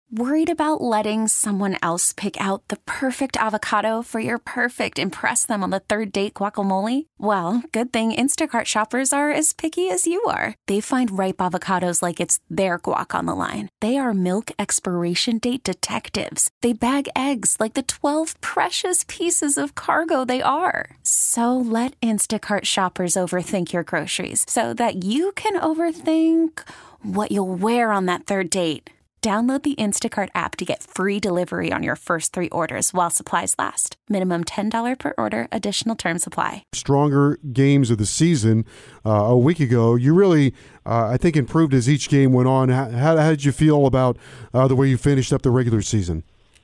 Worried about letting someone else pick out the perfect avocado for your perfect impress them on the third date guacamole? Well, good thing Instacart shoppers are as picky as you are. They find ripe avocados like it's their guac on the line. They are milk expiration date detectives. They bag eggs like the 12 precious pieces of cargo they are. So let Instacart shoppers overthink your groceries so that you can overthink what you'll wear on that third date. Download the Instacart app to get free delivery on your first 3 orders while supplies last. Minimum $10 per order. Additional terms apply. Stronger games of the season a week ago. You really, I think, improved as each game went on. How did you feel about the way you finished up the regular season?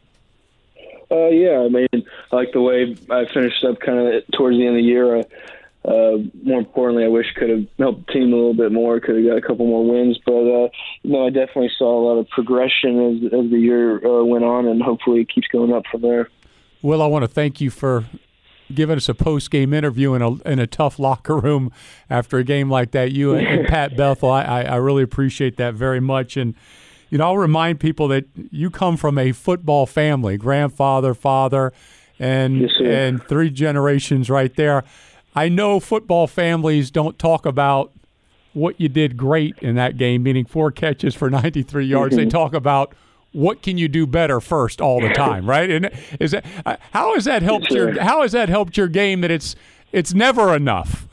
Yeah, I mean, I like the way I finished up kind of towards the end of the year. More importantly, I wish could have helped the team a little bit more, could have got a couple more wins. But, I definitely saw a lot of progression as the year went on, and hopefully it keeps going up from there. Will, I want to thank you for giving us a post-game interview in a tough locker room after a game like that. You and Pat Bethel, I really appreciate that very much. And, I'll remind people that you come from a football family, grandfather, father, and Yes, sir. and 3 generations right there. I know football families don't talk about what you did great in that game, meaning 4 catches for 93 yards. They talk about what can you do better first all the time, right? And how has that helped your game that it's never enough?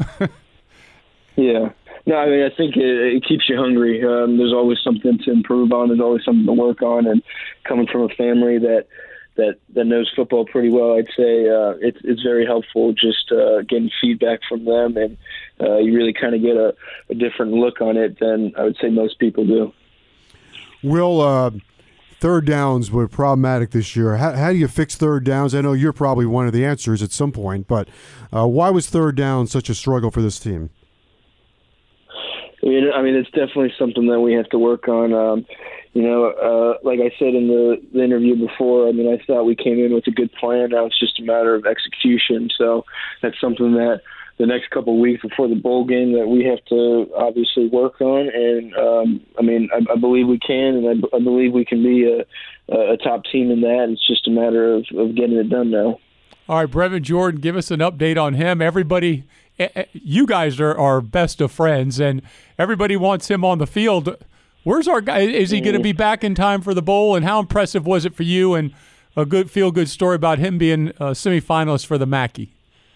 Yeah. No, I mean, I think it keeps you hungry. There's always something to improve on. There's always something to work on. And coming from a family that knows football pretty well, I'd say it's very helpful just getting feedback from them, and you really kind of get a different look on it than I would say most people do. Will, third downs were problematic this year. How do you fix third downs? I know you're probably one of the answers at some point, but why was third down such a struggle for this team? I mean, it's definitely something that we have to work on. Like I said in the interview before, I mean, I thought we came in with a good plan. Now it's just a matter of execution. So that's something that the next couple of weeks before the bowl game that we have to obviously work on. And, I believe we can, and I believe we can be a top team in that. It's just a matter of getting it done now. All right, Brevin Jordan, give us an update on him. Everybody, you guys are best of friends, and everybody wants him on the field. Where's our guy? Is he going to be back in time for the bowl? And how impressive was it for you? And a good feel-good story about him being a semifinalist for the Mackey.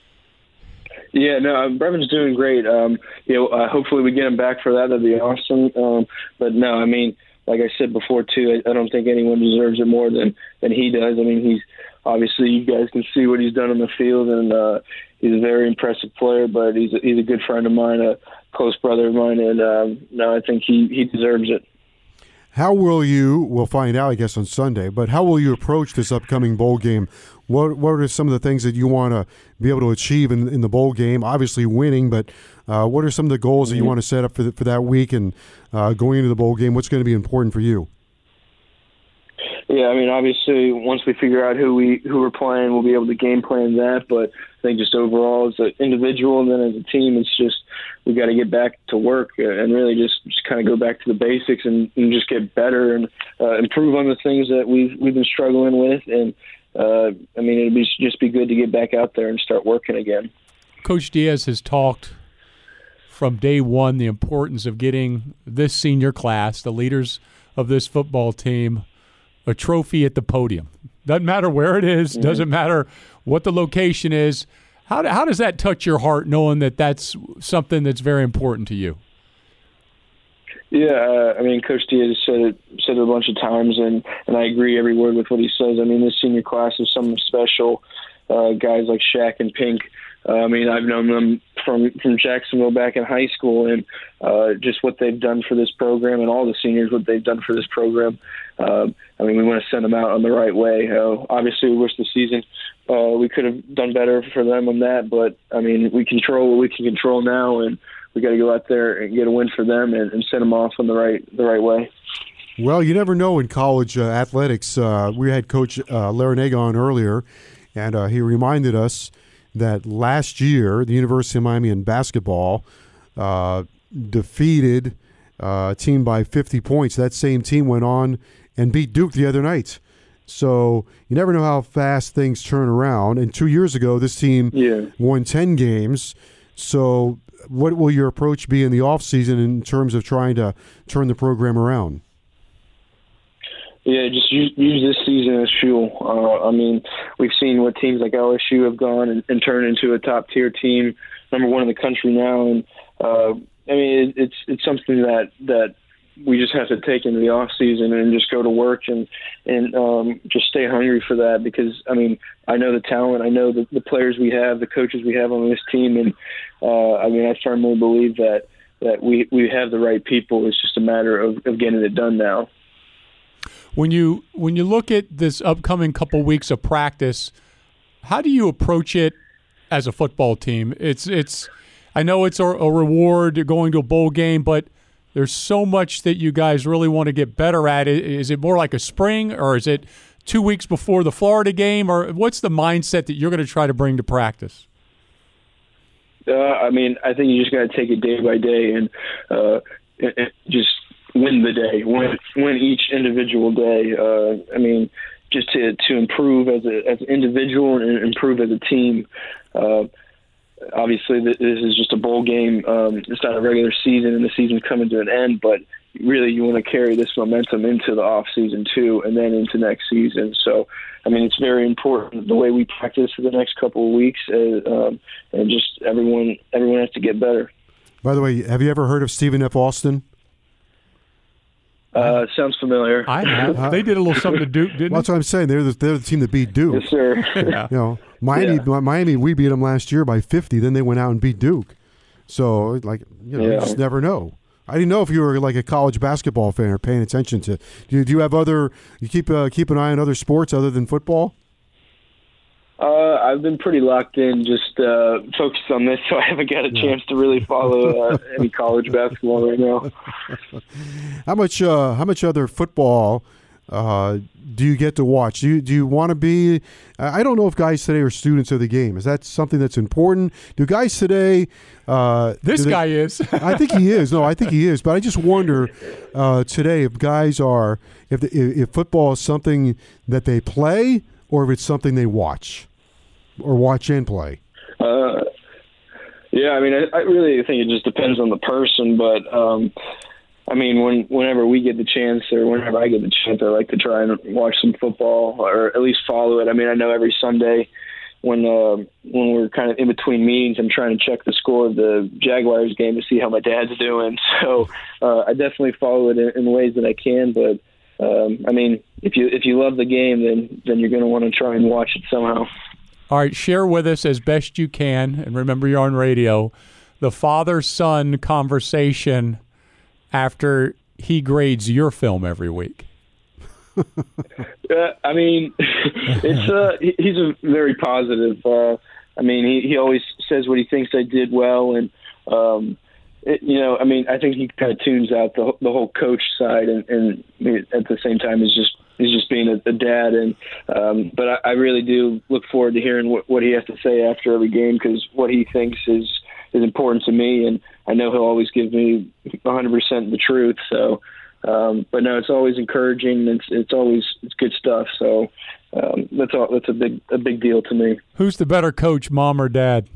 Yeah, no, Brevin's doing great. Hopefully we get him back for that. That'd be awesome. But no, I mean, like I said before too, I don't think anyone deserves it more than he does. I mean, he's obviously, you guys can see what he's done on the field, and he's a very impressive player. But he's a good friend of mine, a close brother of mine, and I think he deserves it. How will you, we'll find out, I guess, on Sunday, but how will you approach this upcoming bowl game? What are some of the things that you want to be able to achieve in the bowl game? Obviously winning, but what are some of the goals that you want to set up for that week and going into the bowl game? What's going to be important for you? Yeah, I mean, obviously, once we figure out who we're playing, we'll be able to game plan that. But I think just overall, as an individual and then as a team, it's just we got to get back to work and really just kind of go back to the basics and just get better and improve on the things that we've been struggling with. And it'd just be good to get back out there and start working again. Coach Diaz has talked from day one the importance of getting this senior class, the leaders of this football team, a trophy at the podium. Doesn't matter where it is, doesn't matter what the location is. How does that touch your heart, knowing that that's something that's very important to you? Yeah, Coach Diaz said it a bunch of times, and I agree every word with what he says. I mean, this senior class is something special. Guys like Shaq and Pink. I've known them from Jacksonville back in high school, and just what they've done for this program, and all the seniors, what they've done for this program. We want to send them out on the right way. Obviously, we wish the season we could have done better for them on that, but we control what we can control now, and we got to go out there and get a win for them and send them off on the right way. Well, you never know in college athletics. We had Coach Larinaga on earlier, and he reminded us that last year the University of Miami in basketball defeated a team by 50 points. That same team went on and beat Duke the other night. So you never know how fast things turn around. And 2 years ago, this team won 10 games. So what will your approach be in the offseason in terms of trying to turn the program around? Yeah, just use this season as fuel. I mean, we've seen what teams like LSU have gone and turned into a top-tier team, number one in the country now. And, I mean, it's something that we just have to take into the off season and just go to work and just stay hungry for that, because I mean, I know the talent, I know the players we have, the coaches we have on this team, and I mean, I firmly believe that we have the right people. It's just a matter of getting it done now. When you look at this upcoming couple weeks of practice, how do you approach it as a football team? It's I know it's a reward going to a bowl game, but there's so much that you guys really want to get better at. Is it more like a spring, or is it 2 weeks before the Florida game, or what's the mindset that you're going to try to bring to practice? I mean, I think you just got to take it day by day and just win the day, win each individual day. I mean, just to improve as an individual and improve as a team. Obviously, this is just a bowl game. It's not a regular season, and the season's coming to an end. But really, you want to carry this momentum into the off season too, and then into next season. So, I mean, it's very important the way we practice for the next couple of weeks, and just everyone has to get better. By the way, have you ever heard of Stephen F. Austin? Sounds familiar. I have. They did a little something to Duke, didn't they? Well, that's what I'm saying. They're the team that beat Duke. Yes, sir. Yeah. You know, Miami, we beat them last year by 50. Then they went out and beat Duke. So, like, you just never know. I didn't know if you were like a college basketball fan or paying attention to. Do you have other? You keep an eye on other sports other than football? I've been pretty locked in, just focused on this, so I haven't got a chance to really follow any college basketball right now. How much other football do you get to watch? Do you want to be? I don't know if guys today are students of the game. Is that something that's important? Do guys today? This guy is. I think he is. No, I think he is. But I just wonder today if guys are if football is something that they play, or if it's something they watch and play. Yeah, I mean, I really think it just depends on the person, but I mean, whenever we get the chance, or whenever I get the chance, I like to try and watch some football, or at least follow it. I mean, I know every Sunday when we're kind of in between meetings, I'm trying to check the score of the Jaguars game to see how my dad's doing. So I definitely follow it in ways that I can, but I mean, if you love the game, then you're going to want to try and watch it somehow. All right, share with us as best you can, and remember you're on radio, the father-son conversation after he grades your film every week. I mean, he's a very positive. I mean, he always says what he thinks I did well, and I mean, I think he kind of tunes out the whole coach side, and at the same time, he's just being a dad. And but I really do look forward to hearing what he has to say after every game, because what he thinks is important to me, and I know he'll always give me 100% the truth. So, but no, it's always encouraging. It's good stuff. So that's a big deal to me. Who's the better coach, mom or dad?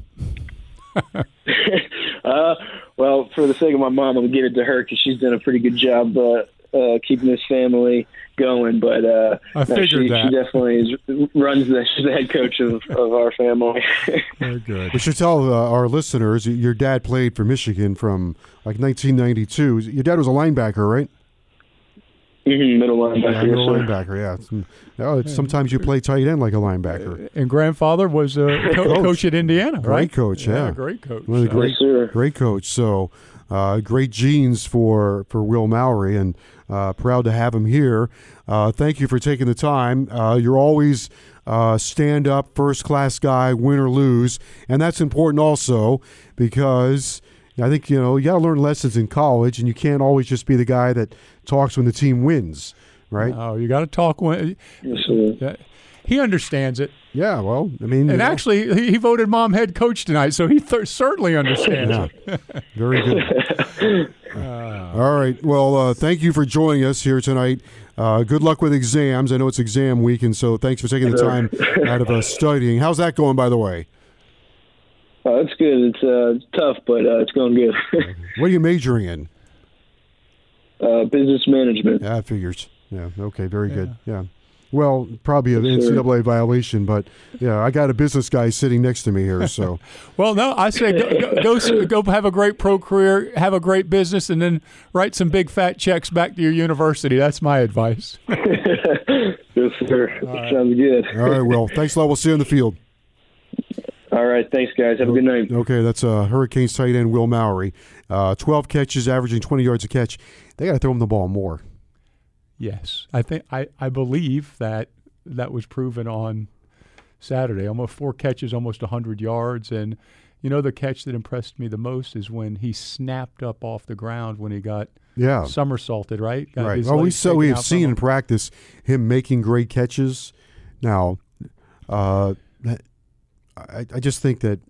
Well, for the sake of my mom, I'm going to give it to her, because she's done a pretty good job keeping this family going. But I figured that. She definitely she's the head coach of our family. Very good. We should tell our listeners, your dad played for Michigan from like 1992. Your dad was a linebacker, right? Mm-hmm, middle linebacker. Yeah. Sometimes you play tight end like a linebacker. And grandfather was a coach at Indiana, right? Great coach, yeah. Great coach. One of the great coach. So great genes for Will Mallory, and proud to have him here. Thank you for taking the time. You're always stand-up, first-class guy, win or lose, and that's important also, because I think, you got to learn lessons in college, and you can't always just be the guy that talks when the team wins, right? Oh, you got to talk when. Yes, sir. He understands it. Yeah, well, I mean, and actually, he voted Mom head coach tonight, so he certainly understands it. Very good. All right. Well, thank you for joining us here tonight Good luck with exams. I know it's exam week, and so thanks for taking the time out of studying. How's that going, by the way? It's good. It's tough, but it's going good. What are you majoring in? Business management. Yeah, figures. Yeah. Okay. Very good. Yeah. Well, probably an NCAA violation, but yeah, I got a business guy sitting next to me here. So, well, no, I say go have a great pro career, have a great business, and then write some big fat checks back to your university. That's my advice. Yes, sir. Right. Sounds good. All right. Well, thanks a lot. We'll see you in the field. All right. Thanks, guys. Have a good night. Okay, that's Hurricanes tight end Will Mallory. 12 catches, averaging 20 yards a catch. They got to throw him the ball more. Yes, I believe that was proven on Saturday. Almost 4 catches, almost 100 yards, and the catch that impressed me the most is when he snapped up off the ground when he got somersaulted. Right. Right. Well, we have seen in practice him making great catches. Now, I just think that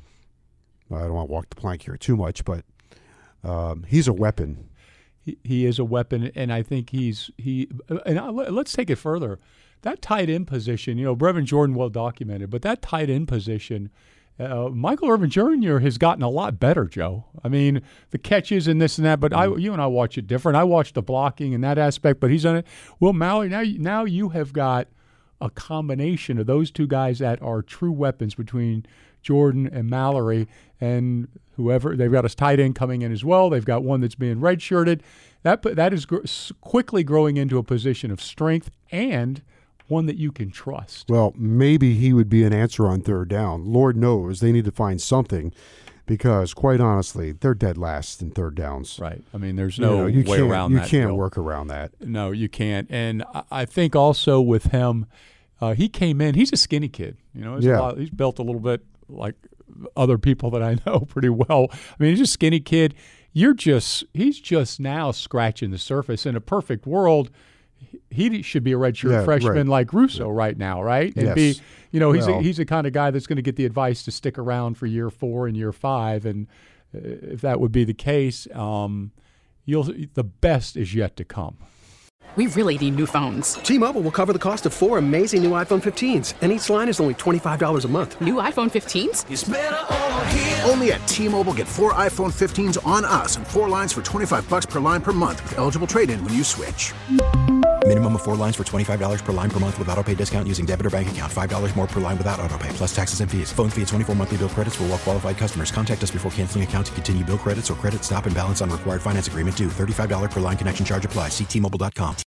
I don't want to walk the plank here too much, but he's a weapon. He is a weapon, and I think let's take it further. That tight end position, Brevin Jordan well documented, but that tight end position, Michael Irvin Jr. has gotten a lot better, Joe. I mean, the catches and this and that, but you and I watch it different. I watch the blocking and that aspect, but he's on it. Will Mallory, now you have got a combination of those two guys that are true weapons between Jordan and Mallory, and whoever they've got a tight end coming in as well. They've got one that's being redshirted. That is quickly growing into a position of strength and one that you can trust. Well, maybe he would be an answer on third down. Lord knows they need to find something, because quite honestly, they're dead last in third downs. Right. I mean, there's no way around that. You can't work around that. No, you can't. And I think also with him, he came in. He's a skinny kid. He's built a little bit like other people that I know pretty well. I mean, he's a skinny kid. He's just now scratching the surface. In a perfect world, he should be a redshirt freshman like Russo right now, right? And yes. He's the kind of guy that's going to get the advice to stick around for year 4 and year 5. And if that would be the case, the best is yet to come. We really need new phones. T-Mobile will cover the cost of 4 amazing new iPhone 15s, and each line is only $25 a month. New iPhone 15s? It's better over here. Only at T-Mobile, get 4 iPhone 15s on us and 4 lines for $25 per line per month with eligible trade-in when you switch. Minimum of 4 lines for $25 per line per month with autopay discount using debit or bank account. $5 more per line without autopay, plus taxes and fees. Phone fee at 24 monthly bill credits for well-qualified customers. Contact us before canceling account to continue bill credits or credit stop and balance on required finance agreement due. $35 per line connection charge applies. See T-Mobile.com.